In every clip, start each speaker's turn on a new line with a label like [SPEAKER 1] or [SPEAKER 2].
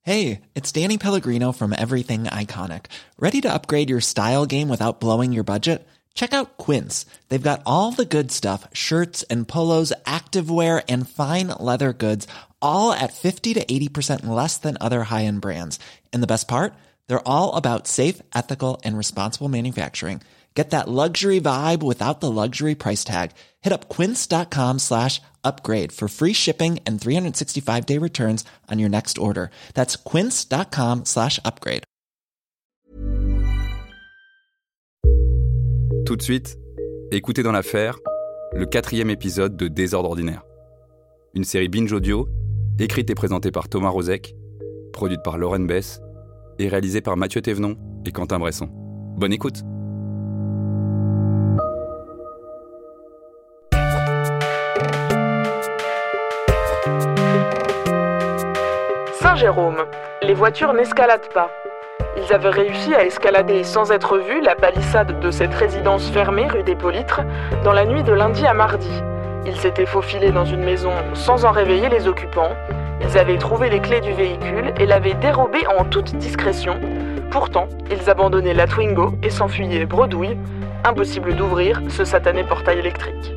[SPEAKER 1] Hey, it's Danny Pellegrino from Everything Iconic. Ready to upgrade your style game without blowing your budget? Check out Quince. They've got all the good stuff, shirts and polos, activewear, and fine leather goods, all at 50 to 80% less than other high-end brands. And the best part? They're all about safe, ethical, and responsible manufacturing. Get that luxury vibe without the luxury price tag. Hit up quince.com/upgrade for free shipping and 365-day returns on your next order. That's quince.com/upgrade.
[SPEAKER 2] Tout de suite, écoutez dans l'affaire le 4e épisode de Désordre ordinaire. Une série binge audio, écrite et présentée par Thomas Rozek, produite par Lauren Bess et réalisée par Mathieu Thévenon et Quentin Bresson. Bonne écoute.
[SPEAKER 3] Saint-Jérôme, les voitures n'escaladent pas. Ils avaient réussi à escalader sans être vus la palissade de cette résidence fermée rue des Politres dans la nuit de lundi à mardi. Ils s'étaient faufilés dans une maison sans en réveiller les occupants. Ils avaient trouvé les clés du véhicule et l'avaient dérobé en toute discrétion. Pourtant, ils abandonnaient la Twingo et s'enfuyaient bredouille. Impossible d'ouvrir ce satané portail électrique.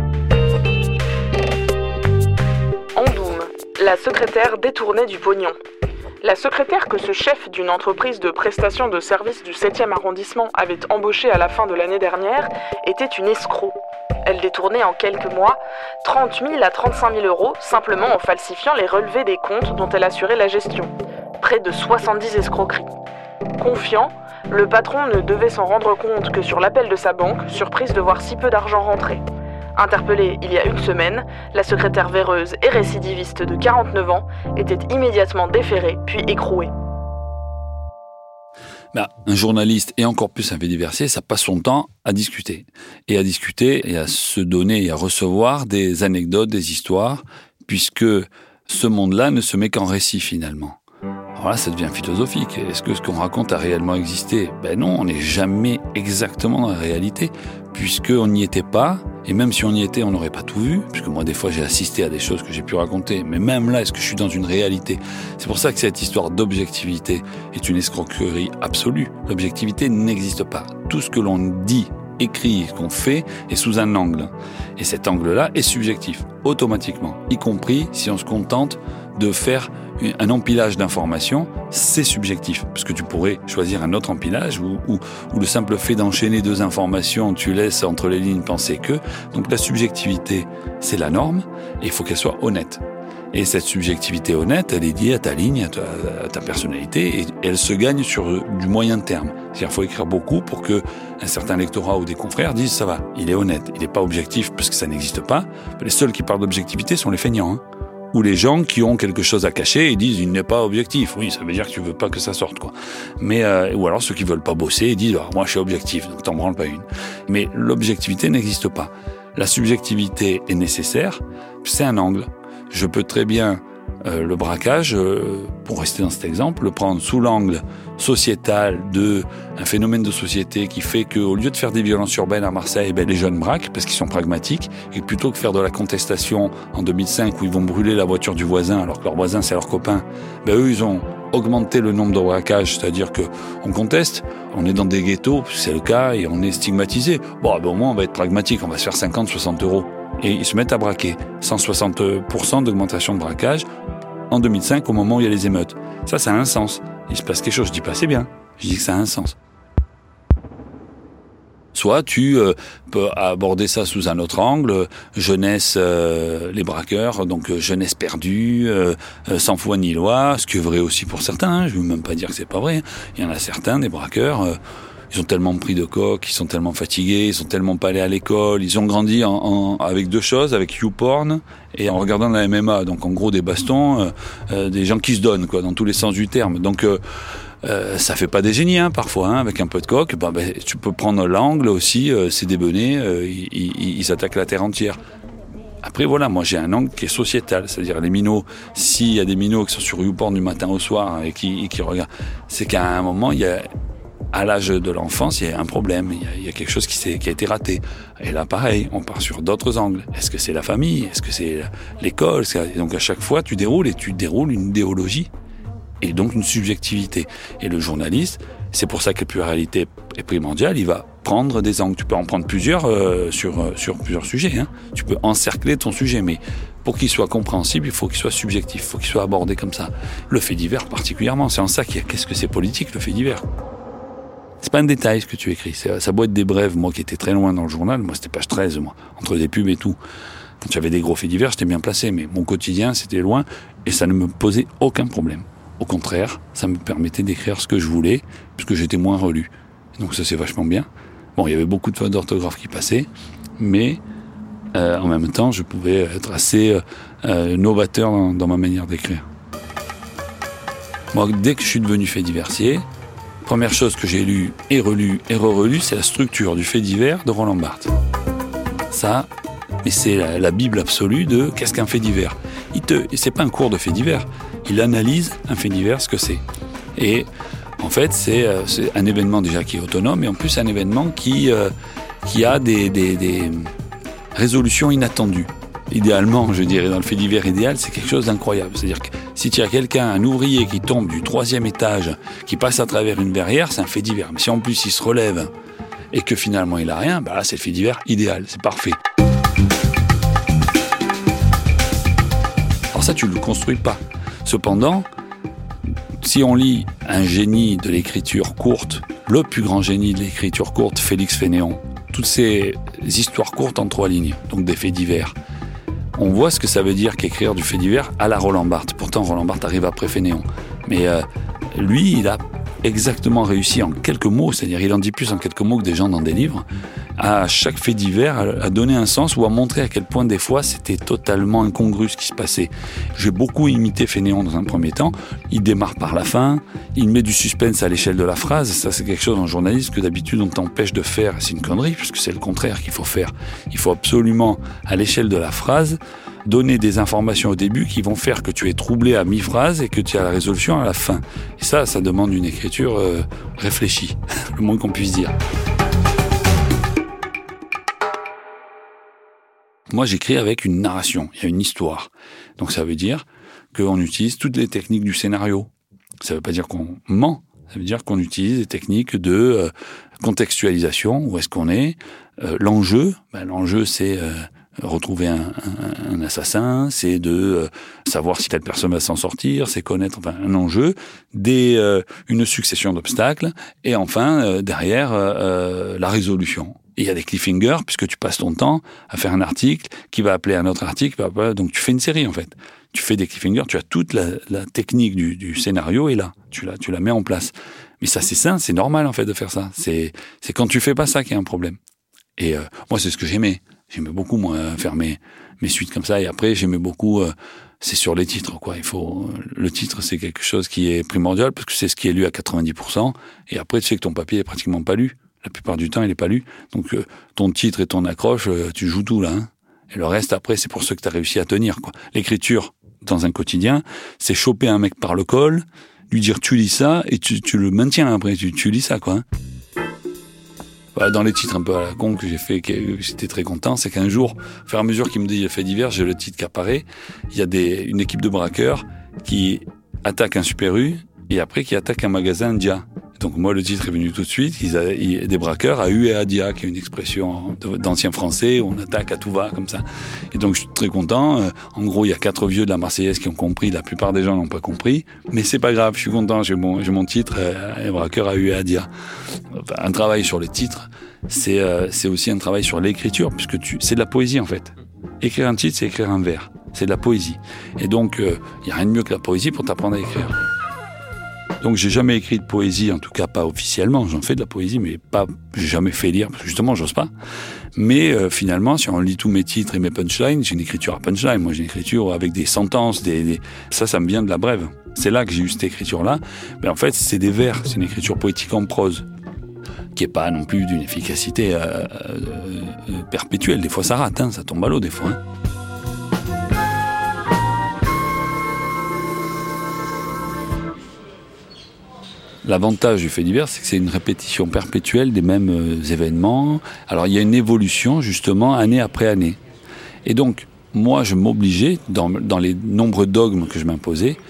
[SPEAKER 3] Andoum, la secrétaire détournée du pognon. La secrétaire que ce chef d'une entreprise de prestation de services du 7e arrondissement avait embauchée à la fin de l'année dernière était une escroc. Elle détournait en quelques mois 30 000 à 35 000 euros simplement en falsifiant les relevés des comptes dont elle assurait la gestion. Près de 70 escroqueries. Confiant, le patron ne devait s'en rendre compte que sur l'appel de sa banque, surprise de voir si peu d'argent rentrer. Interpellée il y a une semaine, la secrétaire véreuse et récidiviste de 49 ans était immédiatement déférée puis écrouée.
[SPEAKER 4] Un journaliste et encore plus un fait diversier, ça passe son temps à discuter. Et à se donner et à recevoir des anecdotes, des histoires, puisque ce monde-là ne se met qu'en récit finalement. Alors là, ça devient philosophique. Est-ce que ce qu'on raconte a réellement existé ? Non, on n'est jamais exactement dans la réalité, puisqu'on n'y était pas. Et même si on y était, on n'aurait pas tout vu, puisque moi, des fois, j'ai assisté à des choses que j'ai pu raconter. Mais même là, est-ce que je suis dans une réalité ? C'est pour ça que cette histoire d'objectivité est une escroquerie absolue. L'objectivité n'existe pas. Tout ce que l'on dit, écrit, qu'on fait, est sous un angle. Et cet angle-là est subjectif, automatiquement, y compris si on se contente de faire un empilage d'informations, c'est subjectif. Parce que tu pourrais choisir un autre empilage où le simple fait d'enchaîner deux informations, tu laisses entre les lignes penser que. Donc la subjectivité, c'est la norme et il faut qu'elle soit honnête. Et cette subjectivité honnête, elle est liée à ta ligne, à ta personnalité et elle se gagne sur du moyen terme. C'est-à-dire qu'il faut écrire beaucoup pour que un certain lectorat ou des confrères disent ça va, il est honnête, il n'est pas objectif parce que ça n'existe pas. Les seuls qui parlent d'objectivité sont les feignants, ou les gens qui ont quelque chose à cacher et disent il n'est pas objectif. Oui, ça veut dire que tu veux pas que ça sorte, quoi. Mais ou alors ceux qui veulent pas bosser et disent moi je suis objectif, donc t'en branles pas une. Mais l'objectivité n'existe pas. La subjectivité est nécessaire, c'est un angle. Je peux très bien le braquage, pour rester dans cet exemple, le prendre sous l'angle sociétal de un phénomène de société qui fait qu'au lieu de faire des violences urbaines à Marseille, les jeunes braquent parce qu'ils sont pragmatiques et plutôt que faire de la contestation en 2005 où ils vont brûler la voiture du voisin alors que leur voisin c'est leur copain, eux ils ont augmenté le nombre de braquages, c'est-à-dire que on conteste, on est dans des ghettos, c'est le cas et on est stigmatisé. Au moins on va être pragmatique, on va se faire 50-60 euros. Et ils se mettent à braquer. 160% d'augmentation de braquage en 2005 au moment où il y a les émeutes. Ça a un sens. Il se passe quelque chose. Je dis pas c'est bien. Je dis que ça a un sens. Soit tu peux aborder ça sous un autre angle, jeunesse, les braqueurs, donc jeunesse perdue, sans foi ni loi, ce qui est vrai aussi pour certains. Je veux même pas dire que c'est pas vrai. Il y en a certains, des braqueurs. Ils ont tellement pris de coke, ils sont tellement fatigués, ils sont tellement pas allés à l'école, ils ont grandi avec deux choses, avec YouPorn et en regardant la MMA, donc en gros des bastons, des gens qui se donnent, quoi, dans tous les sens du terme. Donc ça fait pas des génies, parfois, avec un peu de coke. Tu peux prendre l'angle aussi, c'est des benets, ils attaquent la terre entière. Après voilà, moi j'ai un angle qui est sociétal, c'est-à-dire les minots, s'il y a des minots qui sont sur YouPorn du matin au soir et qui regardent, c'est qu'à un moment il y a à l'âge de l'enfance, il y a un problème, il y a quelque chose qui a été raté. Et là, pareil, on part sur d'autres angles. Est-ce que c'est la famille ? Est-ce que c'est l'école ? Et donc à chaque fois, tu déroules une idéologie. et donc une subjectivité. Et le journaliste, c'est pour ça que la pluralité est primordiale, il va prendre des angles. Tu peux en prendre plusieurs sur plusieurs sujets. Tu peux encercler ton sujet, mais pour qu'il soit compréhensible, il faut qu'il soit subjectif, il faut qu'il soit abordé comme ça. Le fait divers particulièrement, c'est en ça qu'est-ce que c'est politique, le fait divers. C'est pas un détail ce que tu écris, ça doit être des brèves. Moi qui étais très loin dans le journal, moi c'était page 13, moi, entre des pubs et tout. Quand j'avais des gros faits divers, j'étais bien placé, mais mon quotidien c'était loin et ça ne me posait aucun problème. Au contraire, ça me permettait d'écrire ce que je voulais, puisque j'étais moins relu. Donc ça c'est vachement bien. Bon, il y avait beaucoup de fautes d'orthographe qui passaient, mais en même temps, je pouvais être assez novateur dans ma manière d'écrire. Moi, dès que je suis devenu fait diversier, première chose que j'ai lue et relue et re-relue, c'est la structure du fait divers de Roland Barthes. Ça, mais c'est la bible absolue de qu'est-ce qu'un fait divers. C'est pas un cours de fait divers. Il analyse un fait divers, ce que c'est. Et en fait, c'est un événement déjà qui est autonome, et en plus un événement qui a des résolutions inattendues. Idéalement, je dirais, dans le fait divers idéal, c'est quelque chose d'incroyable. C'est-à-dire que si tu as quelqu'un, un ouvrier qui tombe du 3e étage, qui passe à travers une verrière, c'est un fait divers. Mais si en plus il se relève et que finalement il a rien, bah là c'est le fait divers idéal, c'est parfait. Alors ça, tu ne le construis pas. Cependant, si on lit un génie de l'écriture courte, le plus grand génie de l'écriture courte, Félix Fénéon, toutes ces histoires courtes en 3 lignes, donc des faits divers, on voit ce que ça veut dire qu'écrire du fait divers à la Roland Barthes. Pourtant, Roland Barthes arrive après Fénéon. Mais lui, il a exactement réussi en quelques mots, c'est-à-dire il en dit plus en quelques mots que des gens dans des livres, à chaque fait divers, à donner un sens ou à montrer à quel point des fois c'était totalement incongru ce qui se passait. J'ai beaucoup imité Fénéon dans un premier temps. Il démarre par la fin, il met du suspense à l'échelle de la phrase. Ça, c'est quelque chose en journalisme que d'habitude on t'empêche de faire. C'est une connerie, puisque c'est le contraire qu'il faut faire. Il faut absolument, à l'échelle de la phrase, donner des informations au début qui vont faire que tu es troublé à mi-phrase et que tu as la résolution à la fin. Et ça demande une écriture réfléchie, le moins qu'on puisse dire. Moi, j'écris avec une narration, il y a une histoire. Donc ça veut dire qu'on utilise toutes les techniques du scénario. Ça veut pas dire qu'on ment, ça veut dire qu'on utilise des techniques de contextualisation, où est-ce qu'on est. L'enjeu, c'est retrouver un assassin, c'est de savoir si telle personne va s'en sortir, c'est connaître un enjeu, une succession d'obstacles, et enfin, derrière, la résolution. Et il y a des cliffhangers, puisque tu passes ton temps à faire un article qui va appeler un autre article, donc tu fais une série en fait. Tu fais des cliffhangers, tu as toute la technique du scénario, et là, tu la mets en place. Mais ça, c'est sain, c'est normal en fait de faire ça. C'est quand tu fais pas ça qu'il y a un problème. Et moi, c'est ce que j'aimais. J'aimais beaucoup, moi, faire mes suites comme ça. Et après, j'aimais beaucoup, c'est sur les titres, quoi. Le titre, c'est quelque chose qui est primordial, parce que c'est ce qui est lu à 90%. Et après, tu sais que ton papier est pratiquement pas lu. La plupart du temps, il est pas lu. Donc, ton titre et ton accroche, tu joues tout, là, hein. Et le reste, après, c'est pour ceux que tu as réussi à tenir, quoi. L'écriture, dans un quotidien, c'est choper un mec par le col, lui dire tu lis ça, et tu le maintiens après, tu lis ça, quoi, hein. Voilà, dans les titres un peu à la con que j'ai fait, que j'étais très content, c'est qu'un jour, au fur et à mesure qu'il me dit fait divers, j'ai le titre qui apparaît, il y a une équipe de braqueurs qui attaque un Super U, et après qui attaque un magasin Dia. Donc moi, le titre est venu tout de suite. Des braqueurs à U et à Dia, qui est une expression d'ancien français, où on attaque à tout va, comme ça. Et donc je suis très content. En gros, il y a 4 vieux de la Marseillaise qui ont compris. La plupart des gens n'ont pas compris. Mais c'est pas grave, je suis content. J'ai mon titre, les braqueurs à U et à Dia. Enfin, un travail sur les titres, c'est aussi un travail sur l'écriture, puisque c'est de la poésie, en fait. Écrire un titre, c'est écrire un vers. C'est de la poésie. Et donc, il n'y a rien de mieux que la poésie pour t'apprendre à écrire. Donc j'ai jamais écrit de poésie, en tout cas pas officiellement. J'en fais de la poésie, mais j'ai jamais fait lire, parce que justement j'ose pas. Mais finalement, si on lit tous mes titres et mes punchlines, j'ai une écriture à punchline. Moi j'ai une écriture avec des sentences, ça me vient de la brève. C'est là que j'ai eu cette écriture-là. Mais en fait, c'est des vers, c'est une écriture poétique en prose, qui est pas non plus d'une efficacité perpétuelle. Des fois ça rate, hein, ça tombe à l'eau des fois, hein. L'avantage du fait divers, c'est que c'est une répétition perpétuelle des mêmes événements. Alors, il y a une évolution, justement, année après année. Et donc, moi, je m'obligeais, dans les nombreux dogmes que je m'imposais,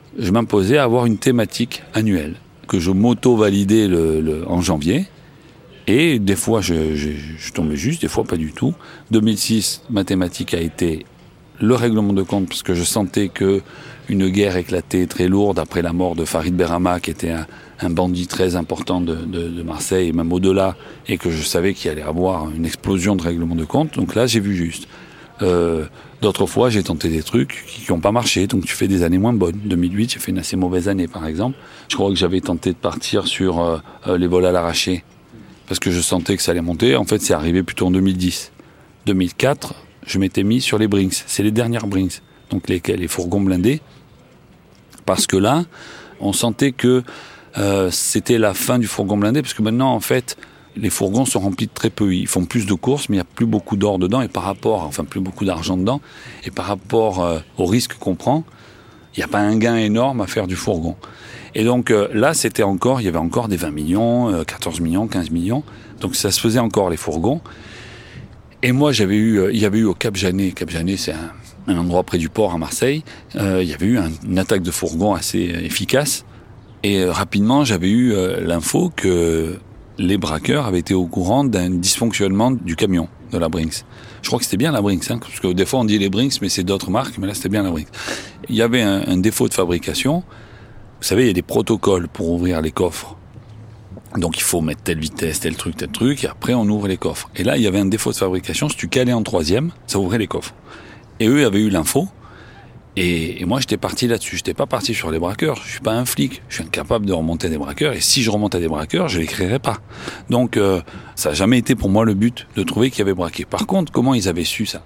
[SPEAKER 4] je m'imposais à avoir une thématique annuelle que je m'auto-validais en janvier. Et des fois, je tombais juste, des fois pas du tout. 2006, ma thématique a été le règlement de compte, parce que je sentais qu'une guerre éclatait très lourde après la mort de Farid Berama, qui était un bandit très important de Marseille, et même au-delà, et que je savais qu'il allait avoir une explosion de règlement de compte. Donc là, j'ai vu juste. D'autres fois, j'ai tenté des trucs qui n'ont pas marché, donc tu fais des années moins bonnes. 2008, j'ai fait une assez mauvaise année, par exemple. Je crois que j'avais tenté de partir sur les vols à l'arraché, parce que je sentais que ça allait monter. En fait, c'est arrivé plutôt en 2010. 2004, je m'étais mis sur les Brinks. C'est les dernières Brinks, donc les fourgons blindés. Parce que là, on sentait que c'était la fin du fourgon blindé, parce que maintenant, en fait, les fourgons sont remplis de très peu. Ils font plus de courses, mais il n'y a plus beaucoup d'or dedans, plus beaucoup d'argent dedans. Et par rapport au risque qu'on prend, il n'y a pas un gain énorme à faire du fourgon. Et donc là, il y avait encore des 20 millions, 14 millions, 15 millions. Donc ça se faisait encore, les fourgons. Et moi, il y avait eu au Cap Janet. Cap Janet, c'est un endroit près du port à Marseille. Il y avait eu une attaque de fourgon assez efficace. Et rapidement, j'avais eu l'info que les braqueurs avaient été au courant d'un dysfonctionnement du camion de la Brinks. Je crois que c'était bien la Brinks, parce que des fois on dit les Brinks, mais c'est d'autres marques, mais là c'était bien la Brinks. Il y avait un défaut de fabrication. Vous savez, il y a des protocoles pour ouvrir les coffres. Donc il faut mettre telle vitesse, tel truc, et après on ouvre les coffres. Et là, il y avait un défaut de fabrication. Si tu calais en 3e, ça ouvrait les coffres. Et eux avaient eu l'info. Et moi, j'étais parti là-dessus. Je n'étais pas parti sur les braqueurs. Je suis pas un flic. Je suis incapable de remonter des braqueurs. Et si je remonte à des braqueurs, je les créerais pas. Donc, ça n'a jamais été pour moi le but de trouver qu'il y avait braqué. Par contre, comment ils avaient su ça ?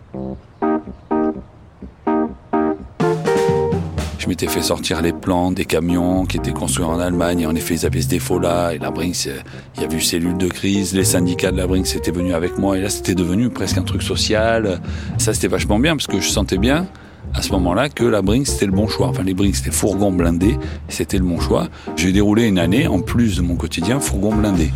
[SPEAKER 4] Je m'étais fait sortir les plans des camions qui étaient construits en Allemagne. Et en effet, ils avaient ce défaut-là. Et la Brinks, il y avait eu cellule de crise. Les syndicats de la Brinks étaient venus avec moi. Et là, c'était devenu presque un truc social. Ça, c'était vachement bien parce que je sentais bien à ce moment-là que la Brinks c'était le bon choix. Enfin, les Brinks c'était fourgon blindé, c'était le bon choix. J'ai déroulé une année, en plus de mon quotidien, fourgon blindé.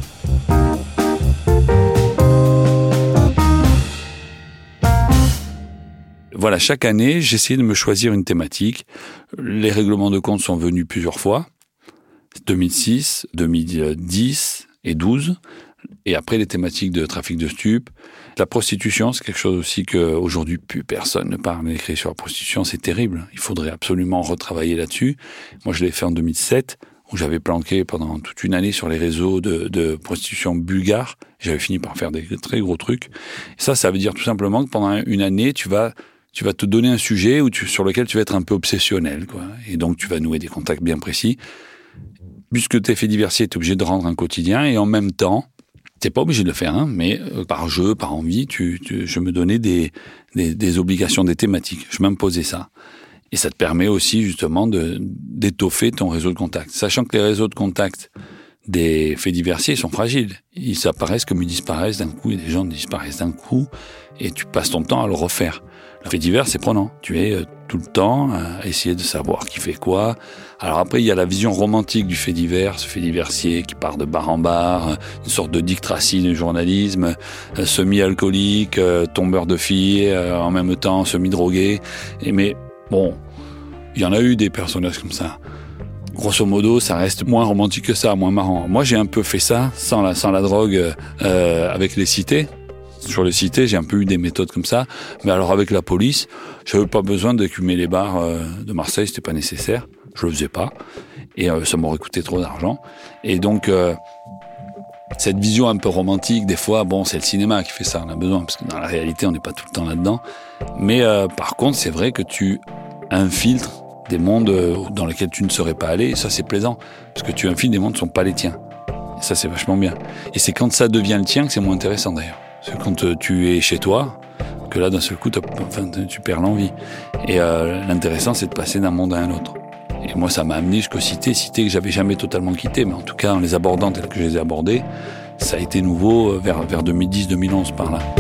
[SPEAKER 4] Voilà, chaque année, j'essayais de me choisir une thématique. Les règlements de compte sont venus plusieurs fois. 2006, 2010 et 12. Et après, les thématiques de trafic de stupes. La prostitution, c'est quelque chose aussi qu'aujourd'hui, plus personne ne parle n'écrit sur la prostitution. C'est terrible. Il faudrait absolument retravailler là-dessus. Moi, je l'ai fait en 2007, où j'avais planqué pendant toute une année sur les réseaux de prostitution bulgare. J'avais fini par faire des très gros trucs. Et ça veut dire tout simplement que pendant une année, tu vas te donner un sujet sur lequel tu vas être un peu obsessionnel, quoi. Et donc, tu vas nouer des contacts bien précis. Puisque tu es fait diversier, tu es obligé de rendre un quotidien. Et en même temps, t'es pas obligé de le faire, mais par jeu, par envie, je me donnais des obligations, des thématiques. Je m'imposais ça. Et ça te permet aussi, justement, d'étoffer ton réseau de contacts. Sachant que les réseaux de contacts des faits diversiers sont fragiles. Ils apparaissent comme ils disparaissent d'un coup, et des gens disparaissent d'un coup, et tu passes ton temps à le refaire. Le fait divers, c'est prenant. Tu es tout le temps à essayer de savoir qui fait quoi. Alors après, il y a la vision romantique du fait divers, ce fait diversier qui part de bar en bar, une sorte de Dick Tracy du journalisme, semi-alcoolique, tombeur de filles, en même temps semi-drogué. Mais bon, il y en a eu des personnages comme ça. Grosso modo, ça reste moins romantique que ça, moins marrant. Moi, j'ai un peu fait ça, sans la drogue, avec les cités. Sur les cités, j'ai un peu eu des méthodes comme ça. Mais alors avec la police, j'avais pas besoin d'écumer les bars de Marseille, c'était pas nécessaire. Je le faisais pas. Et ça m'aurait coûté trop d'argent. Et donc, cette vision un peu romantique, des fois, bon, c'est le cinéma qui fait ça, on a besoin. Parce que dans la réalité, on n'est pas tout le temps là-dedans. Mais par contre, c'est vrai que tu infiltres des mondes dans lesquels tu ne serais pas allé. Et ça, c'est plaisant. Parce que tu infiltres des mondes qui ne sont pas les tiens. Et ça, c'est vachement bien. Et c'est quand ça devient le tien que c'est moins intéressant, d'ailleurs. C'est quand tu es chez toi, que là, d'un seul coup, tu perds l'envie. Et l'intéressant, c'est de passer d'un monde à un autre. Et moi, ça m'a amené jusqu'aux cités que j'avais jamais totalement quittées, mais en tout cas, en les abordant telles que je les ai abordées, ça a été nouveau vers 2010-2011, par là.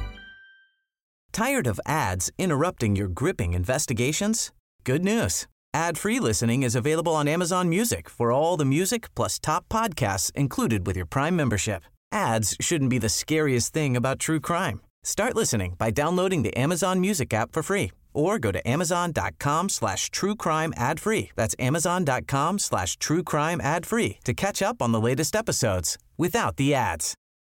[SPEAKER 5] Tired of ads interrupting your gripping investigations? Good news. Ad-free listening is available on Amazon Music for all the music plus top podcasts included with your Prime membership. Ads shouldn't be the scariest thing about true crime. Start listening by downloading the Amazon Music app for free or go to amazon.com/truecrime ad-free. That's amazon.com/truecrime ad-free to catch up on the latest episodes without the ads.